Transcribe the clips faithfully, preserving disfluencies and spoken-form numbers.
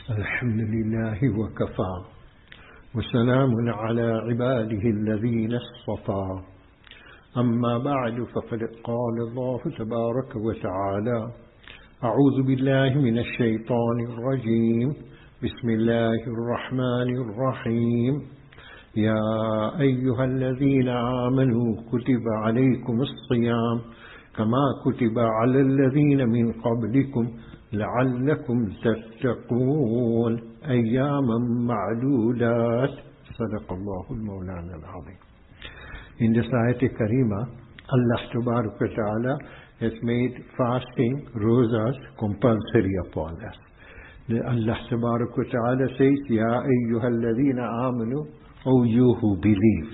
الحمد لله وكفى وسلام على عباده الذين اصطفى أما بعد فقد قال الله تبارك وتعالى أعوذ بالله من الشيطان الرجيم بسم الله الرحمن الرحيم يا أيها الذين آمنوا كتب عليكم الصيام كما كتب على الذين من قبلكم لعلكم تتقون أياما معدودات صدق الله المولانا العظيم. In this ayat karima, Allah Tabarak wa Ta'ala has made fasting, rozas compulsory upon us. Allah Tabarak wa Ta'ala says, Ya ayyuhal ladhina amanu, O you who believe.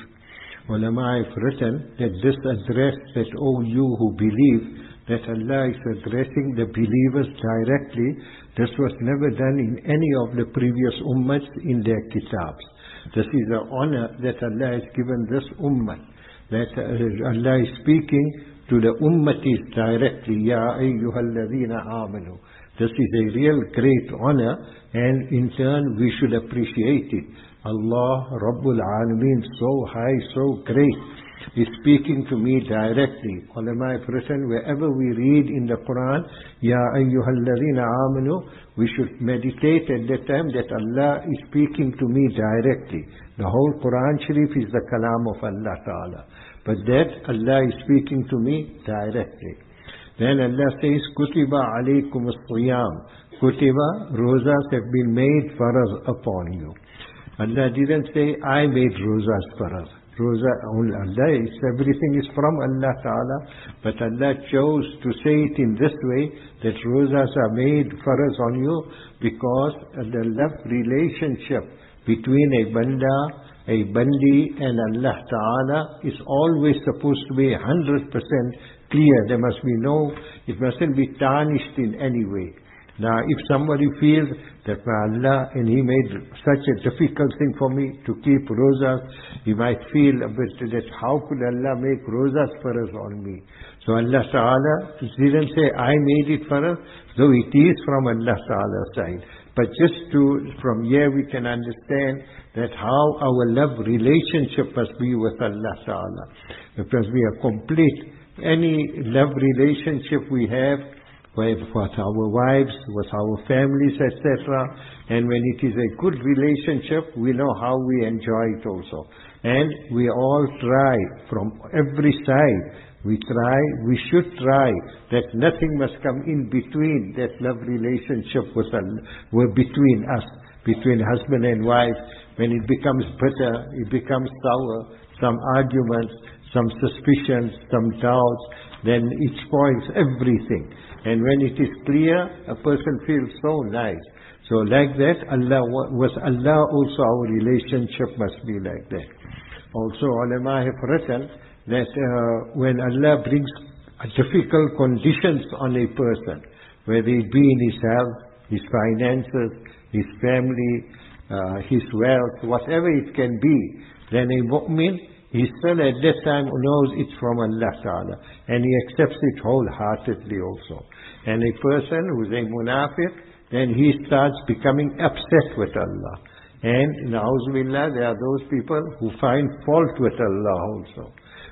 Ulama have written that this address, that O you who believe, that Allah is addressing the believers directly. This was never done in any of the previous ummahs in their kitabs. This is the honor that Allah has given this ummah, that Allah is speaking to the ummatis directly. Ya ayyuhal ladhina amanu. This is a real great honor, and in turn we should appreciate it. Allah Rabbul Alameen, so high, so great, is speaking to me directly. Ulama have written, wherever we read in the Quran, Ya ayyuhal ladhina amanu, we should meditate at that time that Allah is speaking to me directly. The whole Quran Sharif is the kalam of Allah Ta'ala. But that Allah is speaking to me directly. Then Allah says, Kutiba alaykum as-siyam. Kutiba, rozas have been made faraz upon you. Allah didn't say, I made rozas faraz. Roza, Allah is, everything is from Allah Ta'ala, but Allah chose to say it in this way, that rozas are made faraz on you, because the love relationship between a banda, a bandi and Allah Ta'ala is always supposed to be one hundred percent clear. There must be no, it mustn't be tarnished in any way. Now, if somebody feels that my Allah, and he made such a difficult thing for me to keep rozas, he might feel a bit that how could Allah make rozas for us on me? So Allah Ta'ala didn't say I made it for us, though it is from Allah Ta'ala's side. But just to, from here we can understand that how our love relationship must be with Allah Ta'ala. It must be a complete, any love relationship we have, with our wives, with our families, et cetera. And when it is a good relationship, we know how we enjoy it also. And we all try from every side. We try, we should try that nothing must come in between that love relationship with Allah, between us, between husband and wife. When it becomes bitter, it becomes sour, some arguments, some suspicions, some doubts, then it spoils everything. And when it is clear, a person feels so nice. So like that, Allah was Allah also, our relationship must be like that. Also, ulama have written that uh, when Allah brings difficult conditions on a person, whether it be in his health, his finances, his family, uh, his wealth, whatever it can be, then a mu'min, he still at that time knows it's from Allah Ta'ala, and he accepts it wholeheartedly also. And a person who is a munafiq, then he starts becoming upset with Allah. And na'uzubillah, there are those people who find fault with Allah also.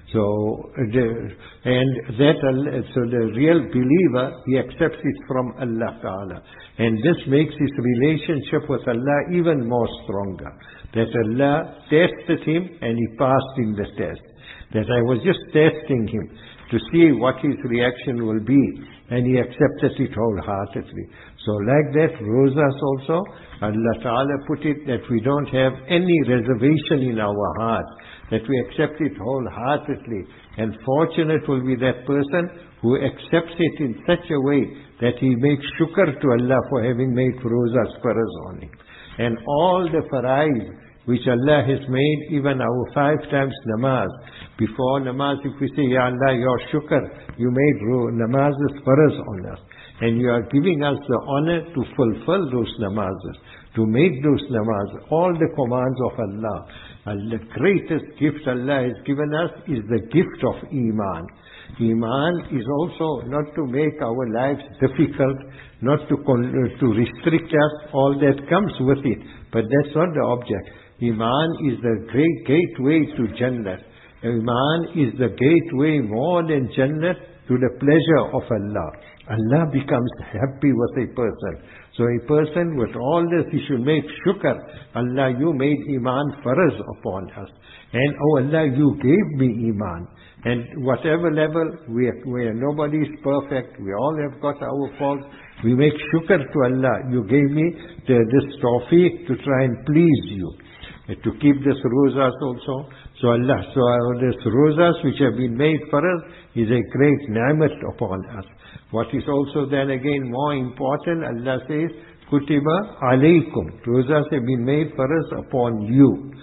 So, the, and that, so the real believer, he accepts it from Allah Ta'ala. And this makes his relationship with Allah even more stronger. That Allah tested him and he passed in the test. That I was just testing him to see what his reaction will be. And he accepted it wholeheartedly. So like that, rozas also, Allah Ta'ala put it that we don't have any reservation in our heart, that we accept it wholeheartedly. And fortunate will be that person who accepts it in such a way that he makes shukr to Allah for having made rozas faraz on him. And all the faraiz which Allah has made, even our five times namaz. Before namaz, if we say, Ya Allah, your shukr, you made namazes faraz on us. And you are giving us the honor to fulfill those namazes, to make those namazes, all the commands of Allah. And the greatest gift Allah has given us is the gift of Iman. Iman is also not to make our lives difficult, not to, con to restrict us, all that comes with it. But that's not the object. Iman is the great gateway to Jannah. Iman is the gateway more than Jannah to the pleasure of Allah. Allah becomes happy with a person. So a person with all this, he should make shukr. Allah, you made Iman faraz upon us. And oh Allah, you gave me Iman. And whatever level, we are, we are, nobody is perfect. We all have got our faults. We make shukr to Allah. You gave me the, this tawfiq to try and please you. And to keep this rozas also. So Allah, so uh, this rozas which have been made for us is a great ni'mat upon us. What is also then again more important, Allah says, Kutiba alaykum. Rozas have been made for us upon you.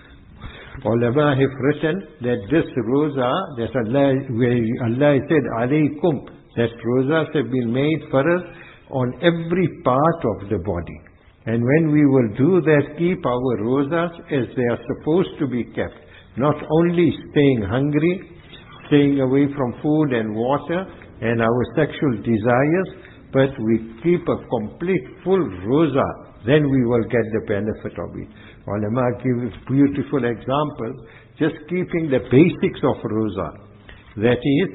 Ulama have written that this roza, that Allah, where Allah said alaykum, that rozas have been made for us on every part of the body. And when we will do that, keep our rozas as they are supposed to be kept. Not only staying hungry, staying away from food and water and our sexual desires, but we keep a complete full roza, then we will get the benefit of it. Ulama give beautiful examples, just keeping the basics of roza. That is,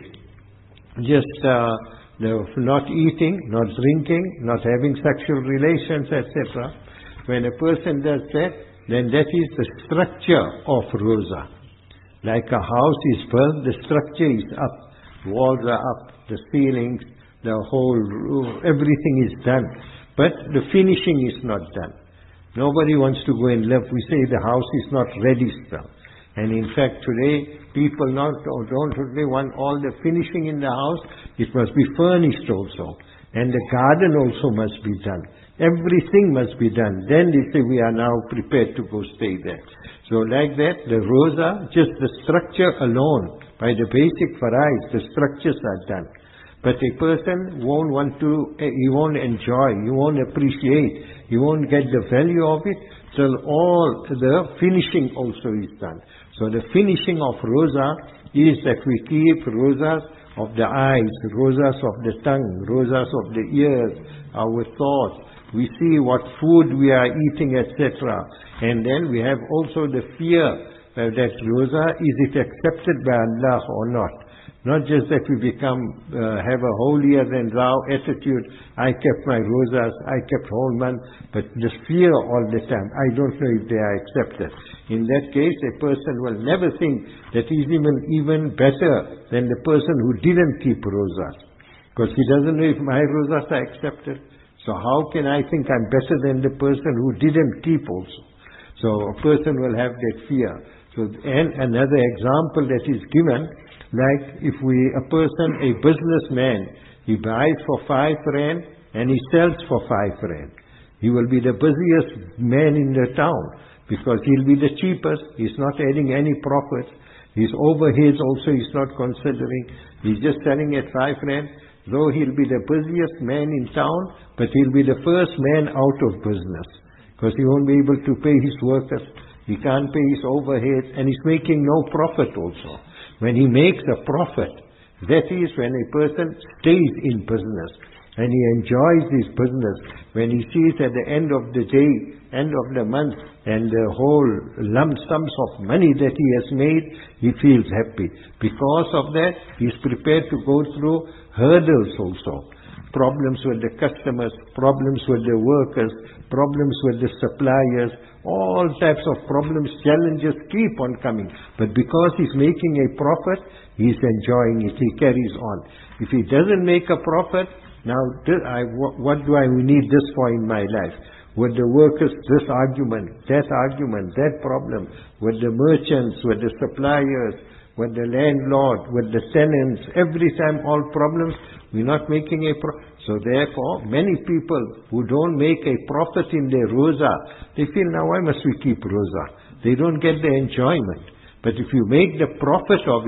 just uh, the, not eating, not drinking, not having sexual relations, et cetera. When a person does that, then that is the structure of roza. Like a house is built, the structure is up, walls are up, the ceilings, the whole roof, everything is done. But the finishing is not done. Nobody wants to go and live. We say the house is not ready still. And in fact today, people not, don't really want all the finishing in the house. It must be furnished also. And the garden also must be done. Everything must be done. Then they say we are now prepared to go stay there. So like that, the roza, just the structure alone, by the basic farais, the structures are done. But a person won't want to, he won't enjoy, he won't appreciate, he won't get the value of it till all the finishing also is done. So the finishing of roza is that we keep rozas of the eyes, rozas of the tongue, rozas of the ears, our thoughts. We see what food we are eating, et cetera. And then we have also the fear uh, that roza, is it accepted by Allah or not? Not just that we become, uh, have a holier than thou attitude, I kept my rozas, I kept whole month, but just fear all the time, I don't know if they are accepted. In that case, a person will never think that he's even, even better than the person who didn't keep rozas. Because he doesn't know if my rozas are accepted. So how can I think I'm better than the person who didn't keep also? So a person will have that fear. So, and another example that is given, like if we, a person, a businessman, he buys for five rand and he sells for five rand. He will be the busiest man in the town because he'll be the cheapest. He's not adding any profits. His overheads also he's not considering. He's just selling at five rand. Though he'll be the busiest man in town, but he'll be the first man out of business because he won't be able to pay his workers. He can't pay his overheads and he's making no profit also. When he makes a profit, that is when a person stays in business and he enjoys his business. When he sees at the end of the day, end of the month, and the whole lump sums of money that he has made, he feels happy. Because of that, he's prepared to go through hurdles also. Problems with the customers, problems with the workers, problems with the suppliers, all types of problems, challenges keep on coming. But because he's making a profit, he's enjoying it, he carries on. If he doesn't make a profit, now I, what do I need this for in my life? With the workers, this argument, that argument, that problem. With the merchants, with the suppliers, with the landlord, with the tenants, every time all problems, we're not making a profit. So therefore, many people who don't make a profit in their roza, they feel, now why must we keep roza? They don't get the enjoyment. But if you make the profit of it,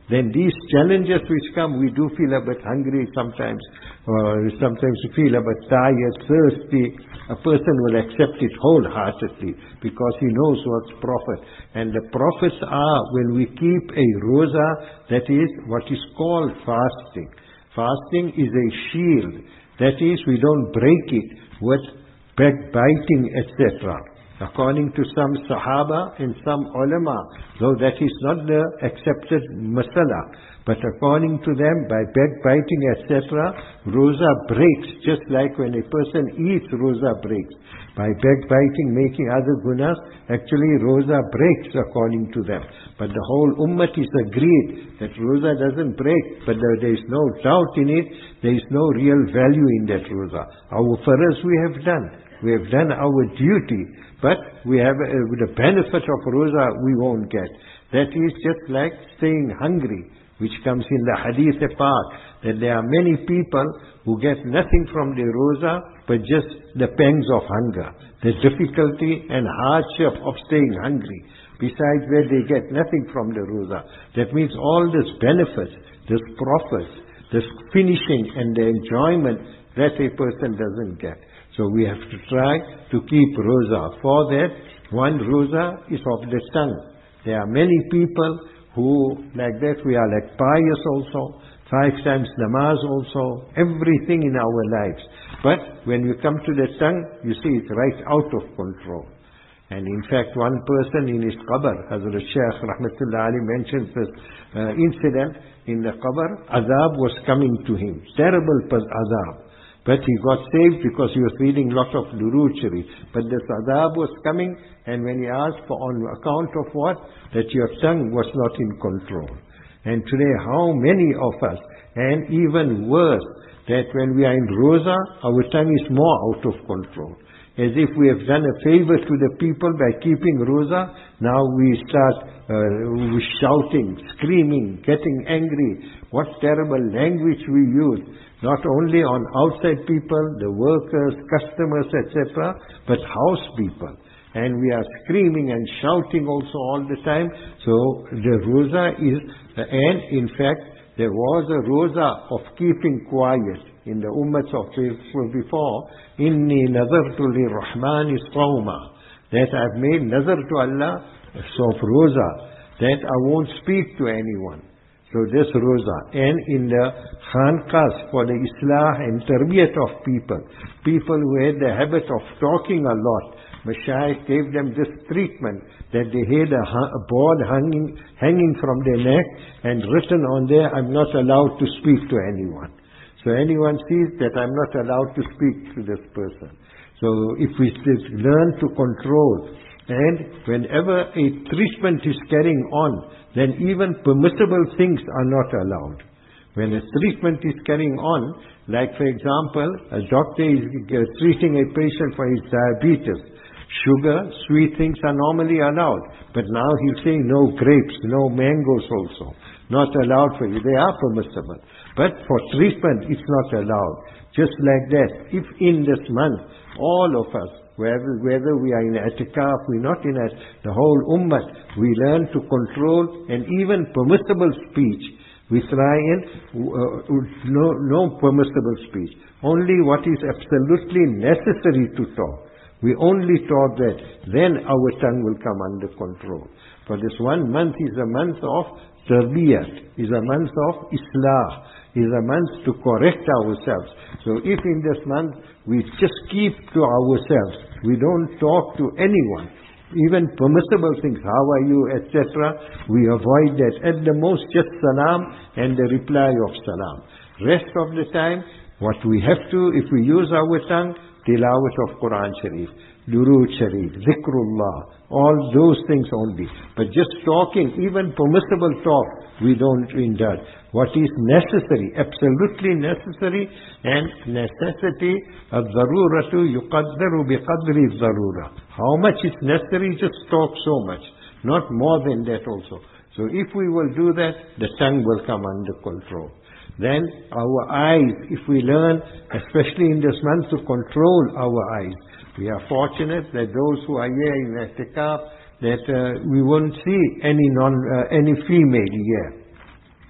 then these challenges which come, we do feel a bit hungry sometimes, or sometimes we feel a bit tired, thirsty. A person will accept it wholeheartedly because he knows what's profit. And the profits are when we keep a roza, that is what is called fasting. Fasting is a shield. That is, we don't break it with backbiting, et cetera. According to some Sahaba and some ulama, though that is not the accepted masala, but according to them, by backbiting, et cetera, roza breaks, just like when a person eats, roza breaks. By backbiting, making other gunas, actually roza breaks according to them. But the whole ummah is agreed that roza doesn't break, but there is no doubt in it, there is no real value in that roza. Our faraz we have done. We have done our duty, but we have uh, the benefit of roza we won't get. That is just like staying hungry, which comes in the hadith part, that there are many people who get nothing from the roza, but just the pangs of hunger, the difficulty and hardship of staying hungry. Besides where they get nothing from the roza. That means all this benefits, this profits, this finishing and the enjoyment that a person doesn't get. So we have to try to keep roza. For that, one roza is of the tongue. There are many people who, like that, we are like pious also, five times namaz also, everything in our lives. But when you come to the tongue, you see it's right out of control. And in fact, one person in his qabr, Hazrat Shaykh Rahmatullah Ali mentions this uh, incident in the qabr, azab was coming to him, terrible azab. But he got saved because he was reading lot of Durood Sharif. But this azab was coming, and when he asked for on account of what? That your tongue was not in control. And today, how many of us, and even worse, that when we are in roza, our tongue is more out of control. As if we have done a favor to the people by keeping roza, now we start uh, shouting, screaming, getting angry. What terrible language we use. Not only on outside people, the workers, customers, et cetera, but house people. And we are screaming and shouting also all the time. So the roza is, and in fact, there was a roza of keeping quiet in the ummahs of before. Inni nazartu lirrahmani sawma. That I've made nazar to Allah, so of roza, that I won't speak to anyone. So this roza. And in the khanqas for the islah and tarbiyat of people, people who had the habit of talking a lot, Mashaykh gave them this treatment, that they had a, a board hanging, hanging from their neck and written on there, I'm not allowed to speak to anyone. So anyone sees that I'm not allowed to speak to this person. So if we learn to control, and whenever a treatment is carrying on, then even permissible things are not allowed. When a treatment is carrying on, like for example, a doctor is treating a patient for his diabetes, sugar, sweet things are normally allowed. But now he's saying no grapes, no mangoes also. Not allowed for you. They are permissible. But for treatment, it's not allowed. Just like that, if in this month, all of us, whether, whether we are in i'tikaf, we're not in it, the whole ummah, we learn to control and even permissible speech. We try and uh, no, no permissible speech. Only what is absolutely necessary to talk. We only talk that, then our tongue will come under control. For this one month is a month of tarbiyat, is a month of islah, is a month to correct ourselves. So if in this month we just keep to ourselves, we don't talk to anyone, even permissible things, how are you, et cetera, we avoid that. At the most, just salam and the reply of salam. Rest of the time, what we have to, if we use our tongue, tilawat of Quran Sharif, Durood Sharif, Zikrullah, all those things only. But just talking, even permissible talk, we don't indulge. What is necessary, absolutely necessary, and necessity, al-zaruratu yuqaddaru biqadri al-zarura. How much is necessary, just talk so much, not more than that also. So if we will do that, the tongue will come under control. Then our eyes, if we learn, especially in this month, to control our eyes. We are fortunate that those who are here in i'tikaf, that uh, we won't see any non, uh, any female here.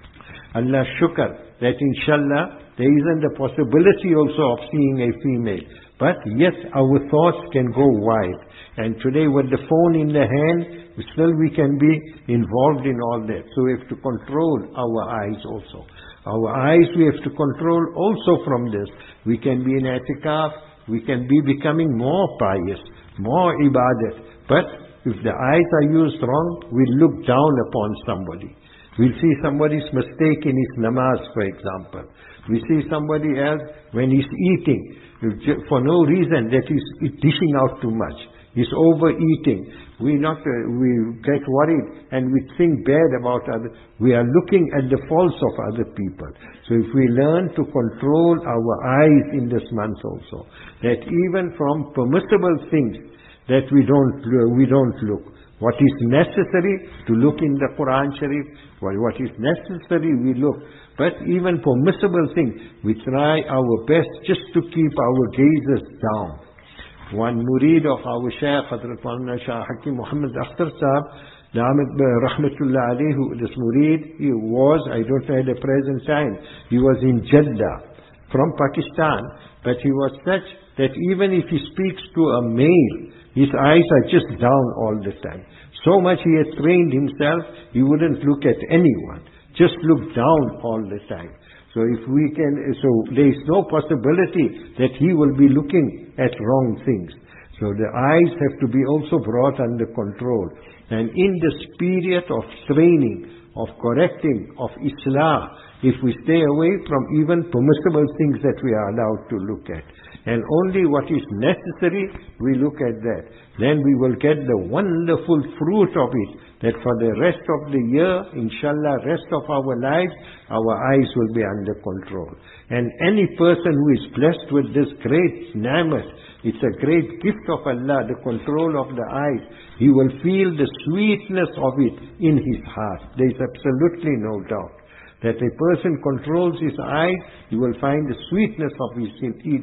Allah shukr, that inshallah, there isn't a possibility also of seeing a female. But yes, our thoughts can go wide. And today with the phone in the hand, still we can be involved in all that. So we have to control our eyes also. Our eyes we have to control also from this. We can be in i'tikaf, we can be becoming more pious, more ibadat. But if the eyes are used wrong, we look down upon somebody. We'll see somebody's mistake in his namaz, for example. We see somebody else when he's eating, for no reason that he's dishing out too much. He's overeating. We not uh, we get worried and we think bad about others. We are looking at the faults of other people. So if we learn to control our eyes in this month also, that even from permissible things that we don't we don't look. What is necessary to look in the Quran Sharif, what is necessary we look. But even permissible things, we try our best just to keep our gazes down. One murid of our Shaykh, Hazrat Maulana Shah Hakim Muhammad Akhtar Sahab, Rahmatullah alayhi, this murid, he was, I don't know at the present time, he was in Jeddah, from Pakistan, but he was such that even if he speaks to a male, his eyes are just down all the time. So much he had trained himself, he wouldn't look at anyone. Just look down all the time. So if we can, so there is no possibility that he will be looking at wrong things. So the eyes have to be also brought under control. And in this period of training, of correcting, of Islah, if we stay away from even permissible things that we are allowed to look at, and only what is necessary, we look at that, then we will get the wonderful fruit of it, that for the rest of the year, inshallah, rest of our lives, our eyes will be under control. And any person who is blessed with this great ni'mat, it's a great gift of Allah, the control of the eyes, he will feel the sweetness of it in his heart. There is absolutely no doubt that a person controls his eyes, he will find the sweetness of, his,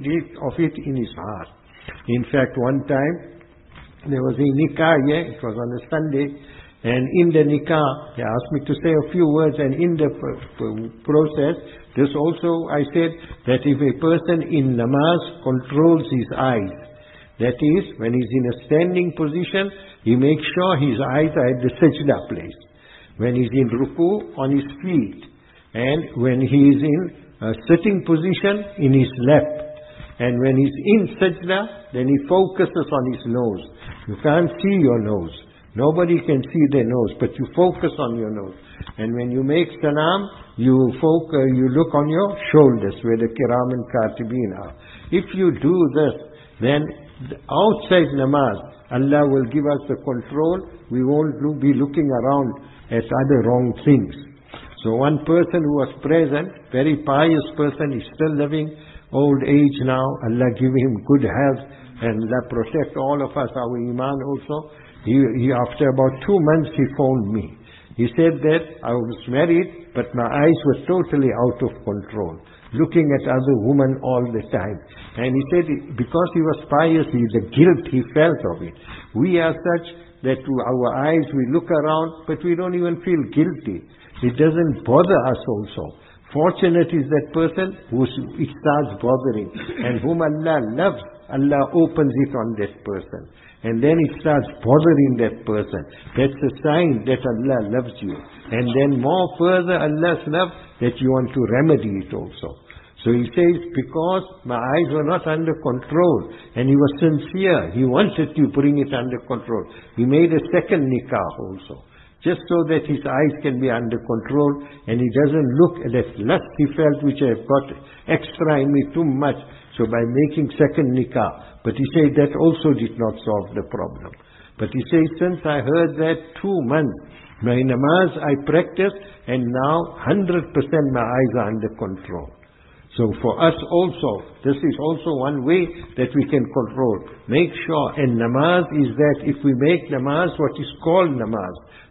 of it in his heart. In fact, one time, there was a nikah here, it was on a Sunday, and in the nikah, they asked me to say a few words, and in the process, this also I said that if a person in namaz controls his eyes, that is, when he's in a standing position, he makes sure his eyes are at the sajda place. When he's in ruku, on his feet. And when he is in a sitting position, in his lap. And when he's in sajda, then he focuses on his nose. You can't see your nose. Nobody can see their nose, but you focus on your nose. And when you make salam, you focus, you look on your shoulders, where the kiram and katibin are. If you do this, then outside namaz, Allah will give us the control. We won't be looking around at other wrong things. So one person who was present, very pious person, is still living, old age now, Allah give him good health, and Allah protect all of us, our iman also. He, he, after about two months he phoned me. He said that I was married, but my eyes were totally out of control, looking at other women all the time. And he said because he was pious, the guilt he felt of it. We are such that to our eyes we look around, but we don't even feel guilty. It doesn't bother us also. Fortunate is that person who it starts bothering, and whom Allah loves, Allah opens it on that person. And then it starts bothering that person. That's a sign that Allah loves you. And then more further Allah's love, that you want to remedy it also. So he says, because my eyes were not under control, and he was sincere, he wanted to bring it under control. He made a second nikah also, just so that his eyes can be under control, and he doesn't look at that lust he felt, which I have got extra in me too much. So by making second nikah, but he said that also did not solve the problem. But he says, since I heard that two months, my namaz I practiced, and now one hundred percent my eyes are under control. So for us also, this is also one way that we can control. Make sure, and namaz is that if we make namaz what is called namaz,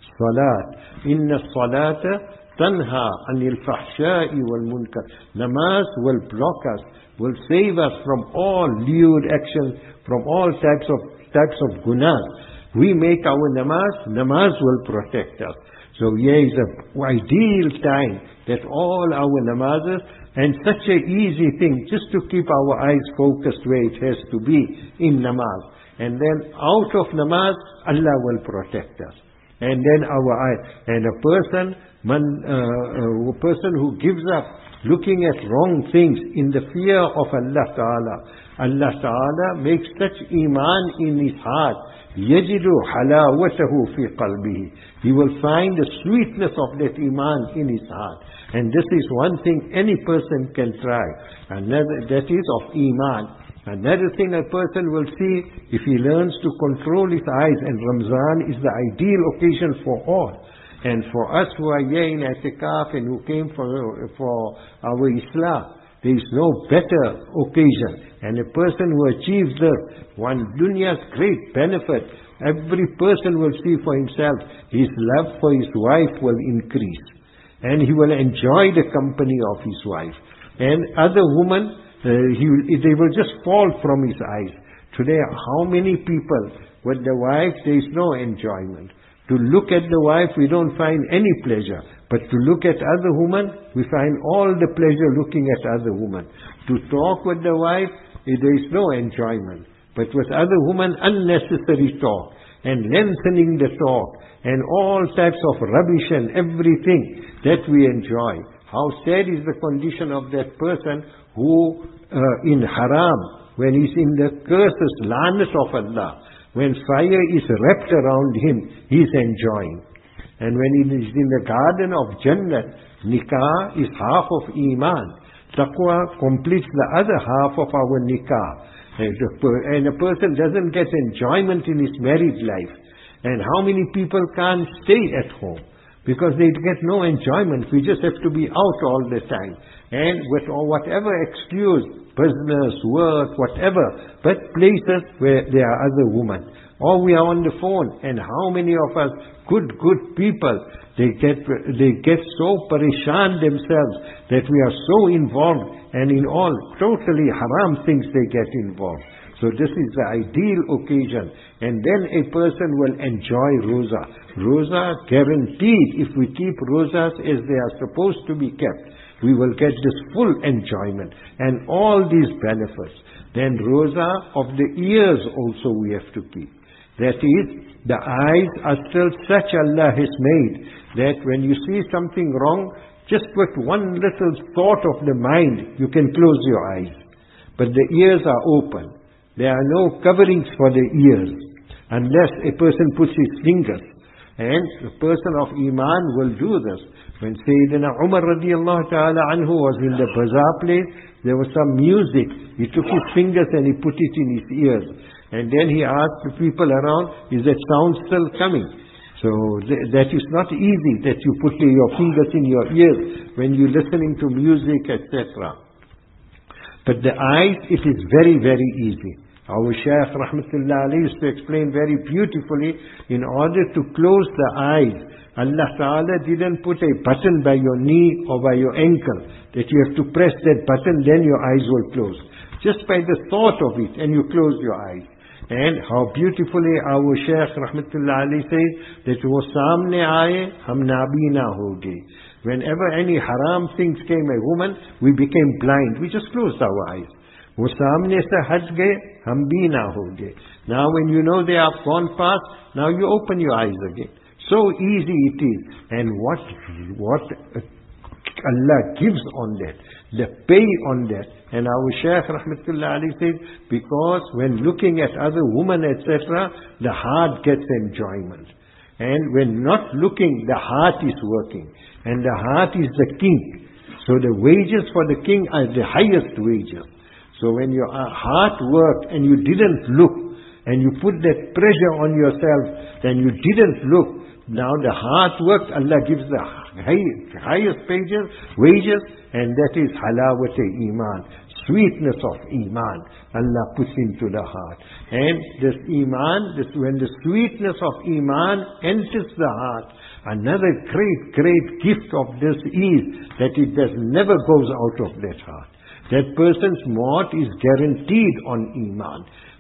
salat, inna salata tanha anil fahsha'i wal munkar. Namaz will block us, will save us from all lewd actions, from all types of types of gunas. We make our namaz, namaz will protect us. So here is an ideal time that all our namazes, and such a easy thing, just to keep our eyes focused where it has to be in namaz. And then out of namaz, Allah will protect us. And then our eye, and a person, man, uh, a person who gives up looking at wrong things in the fear of Allah Ta'ala, Allah Ta'ala makes such iman in his heart. يَجِدُ حَلَاوَتَهُ فِي قَلْبِهِ. He will find the sweetness of that iman in his heart. And this is one thing any person can try. Another, that is of iman. Another thing a person will see, if he learns to control his eyes, and Ramzan is the ideal occasion for all. And for us who are here in I'tikaf and who came for, for our Islam, there is no better occasion. And a person who achieves this, one dunya's great benefit, every person will see for himself, his love for his wife will increase. And he will enjoy the company of his wife. And other women, uh, he will, they will just fall from his eyes. Today, how many people, with the wife, there is no enjoyment. To look at the wife, we don't find any pleasure. But to look at other women, we find all the pleasure looking at other women. To talk with the wife, there is no enjoyment. But with other women, unnecessary talk, and lengthening the talk, and all types of rubbish and everything that we enjoy. How sad is the condition of that person who uh, in haram, when he's in the curses, lanat of Allah, when fire is wrapped around him, he's enjoying. And when he is in the garden of Jannah, nikah is half of iman. Taqwa completes the other half of our nikah. And a person doesn't get enjoyment in his married life. And how many people can't stay at home? Because they get no enjoyment. We just have to be out all the time. And with whatever excuse, business, work, whatever, but places where there are other women. Or we are on the phone. And how many of us, good, good people, they get, they get so parishan themselves that we are so involved, and in all totally haram things they get involved. So this is the ideal occasion. And then a person will enjoy Roza. Roza guaranteed, if we keep Rozas as they are supposed to be kept, we will get this full enjoyment and all these benefits. Then Roza of the ears also we have to keep. That is, the eyes are still such Allah has made that when you see something wrong, just with one little thought of the mind, you can close your eyes. But the ears are open. There are no coverings for the ears, unless a person puts his fingers. And the person of Iman will do this. When Sayyidina Umar radiallahu ta'ala anhu was in the bazaar place, there was some music. He took his fingers and he put it in his ears. And then he asked the people around, is that sound still coming? So th that is not easy, that you put your fingers in your ears when you're listening to music, et cetera. But the eyes, it is very, very easy. Our Shaykh Rahmatullah Ali used to explain very beautifully, in order to close the eyes, Allah Ta'ala didn't put a button by your knee or by your ankle, that you have to press that button, then your eyes will close. Just by the thought of it, and you close your eyes. And how beautifully our Shaykh Rahmatullah Ali says, that wo samne aaye, hum nabina hoge. Whenever any haram things came, a woman, we became blind. We just closed our eyes. वो सामने से हट गए, हम भी ना होंगे. Now when you know they have gone past, now you open your eyes again. So easy it is. And what, what Allah gives on that, the pay on that. And our Shaykh Rahmatullah Ali says, because when looking at other women, et cetera, the heart gets enjoyment. And when not looking, the heart is working. And the heart is the king. So the wages for the king are the highest wages. So when your heart worked and you didn't look, and you put that pressure on yourself, then you didn't look. Now the heart worked, Allah gives the high, highest wages, wages, and that is halawat iman, sweetness of iman. Allah puts into the heart. And this iman, this, when the sweetness of iman enters the heart, another great, great gift of this is that it does never goes out of that heart. That person's maut is guaranteed on iman.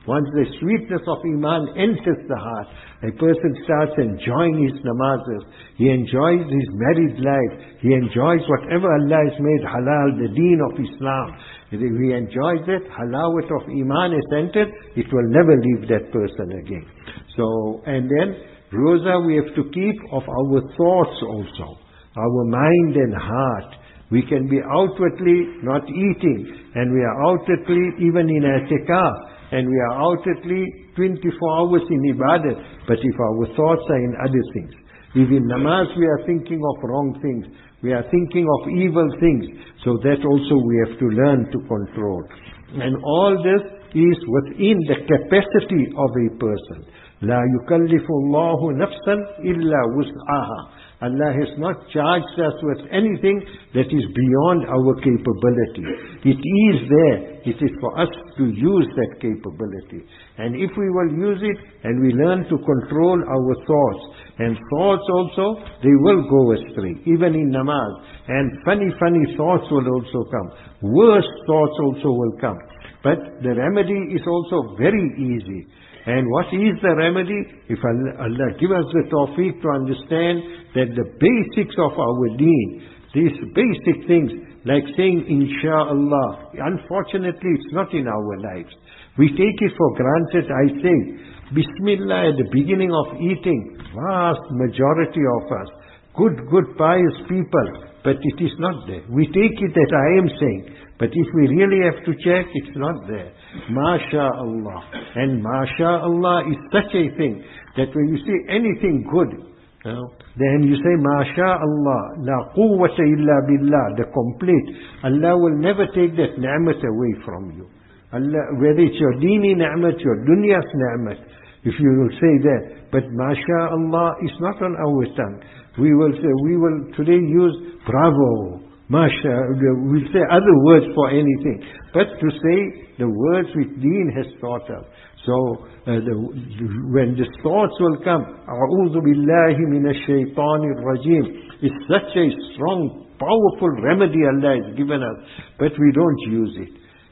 Once the sweetness of Iman enters the heart, a person starts enjoying his namazes. He enjoys his married life. He enjoys whatever Allah has made halal, the deen of Islam. If he enjoys it, halawat of Iman is entered, it will never leave that person again. So, and then, Rosa we have to keep of our thoughts also, our mind and heart. We can be outwardly not eating, and we are outwardly even in i'tikaf, and we are outwardly twenty-four hours in ibadat, but if our thoughts are in other things, if in namaz we are thinking of wrong things, we are thinking of evil things, so that also we have to learn to control. And all this is within the capacity of a person. لا يكلف الله نفسا إلا وسعها. Allah has not charged us with anything that is beyond our capability. It is there. It is for us to use that capability. And if we will use it and we learn to control our thoughts, and thoughts also, they will go astray, even in namaz. And funny, funny thoughts will also come. Worse thoughts also will come. But the remedy is also very easy. And what is the remedy? If Allah, Allah give us the tawfiq to understand that the basics of our deen, these basic things, like saying insha'Allah, unfortunately it's not in our lives. We take it for granted. I say Bismillah at the beginning of eating. Vast majority of us, good, good pious people, but it is not there. We take it that I am saying. But if we really have to check, it's not there. MashaAllah. And MashaAllah is such a thing that when you say anything good, you know, then you say MashaAllah, La quwwata illa billah, the complete. Allah will never take that ni'mat away from you. Allah, whether it's your deeni ni'mat, your dunya's ni'mat, if you will say that. But MashaAllah is not on our tongue. We will say, we will today use bravo, Masha, we'll say other words for anything. But to say the words which Deen has taught us. So, uh, the, when the thoughts will come, A'udhu billahi minash shaitanir rajim, it's such a strong, powerful remedy Allah has given us. But we don't use it.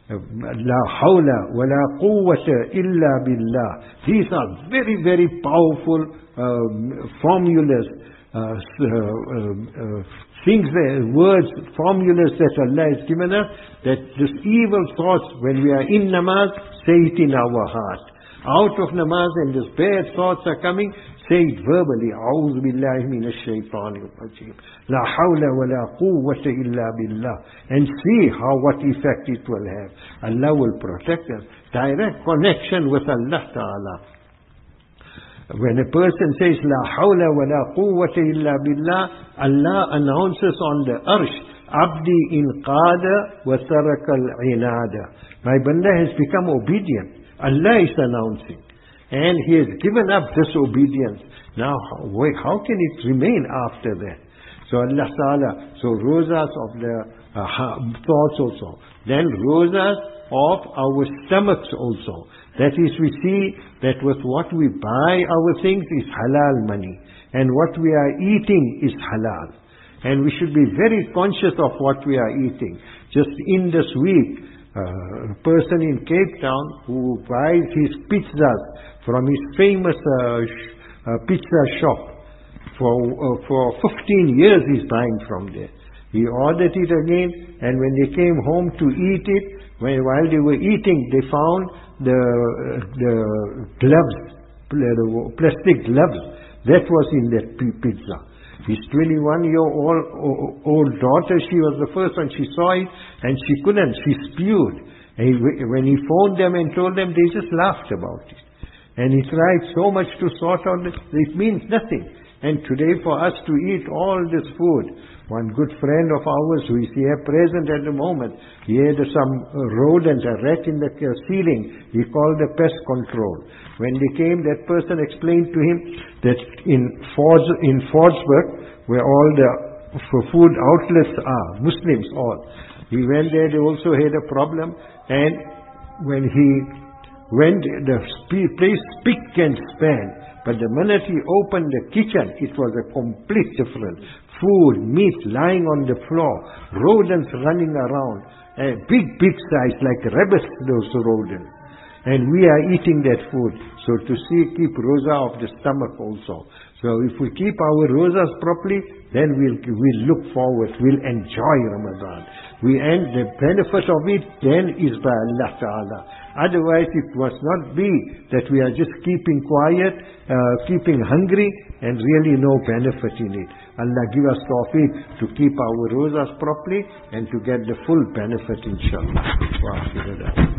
La hawla wa la quwwata illa billah. These are very, very powerful um, formulas, uh, uh, uh, things, uh, words, formulas that Allah has given us, that this evil thoughts, when we are in namaz, say it in our heart. Out of namaz and these bad thoughts are coming, say it verbally. A'udhu billahi minash shaitanir rajim. La hawla wa la quwwata illa billah. And see how, what effect it will have. Allah will protect us. Direct connection with Allah Ta'ala. When a person says, La hawla wa la quwwata illa billah, Allah announces on the arsh, Abdi in qada wa taraka al-inada. My banda has become obedient. Allah is announcing. And he has given up disobedience. Now, how, how can it remain after that? So Allah Ta'ala, so rosas of the uh, thoughts also. Then rosas of our stomachs also. That is, we see that with what we buy our things is halal money. And what we are eating is halal. And we should be very conscious of what we are eating. Just in this week, uh, a person in Cape Town who buys his pizzas from his famous uh, sh uh, pizza shop, for, uh, for fifteen years he's buying from there. He ordered it again, and when they came home to eat it, when, while they were eating, they found the, uh, the gloves, the plastic gloves, that was in that pizza. His twenty-one-year-old old daughter, she was the first one, she saw it, and she couldn't, she spewed. And he, when he phoned them and told them, they just laughed about it. And he tried so much to sort out this, it means nothing. And today for us to eat all this food, one good friend of ours who is here present at the moment, he had some rodent, a rat in the ceiling. He called the pest control. When they came, that person explained to him that in Fords, in Fordsburg, where all the food outlets are, Muslims all, he went there, they also had a problem. And when he went, the place spick and span, but the minute he opened the kitchen, it was a complete difference. Food, meat lying on the floor, rodents running around, a big, big size, like rabbits, those rodents. And we are eating that food. So to see, keep roza of the stomach also. So if we keep our rozas properly, then we'll, we'll look forward, we'll enjoy Ramadan. We end the benefit of it, then is by Allah Ta'ala. Otherwise it must not be that we are just keeping quiet, uh, keeping hungry, and really no benefit in it. Allah give us tawfiq to keep our rozas properly and to get the full benefit, inshallah.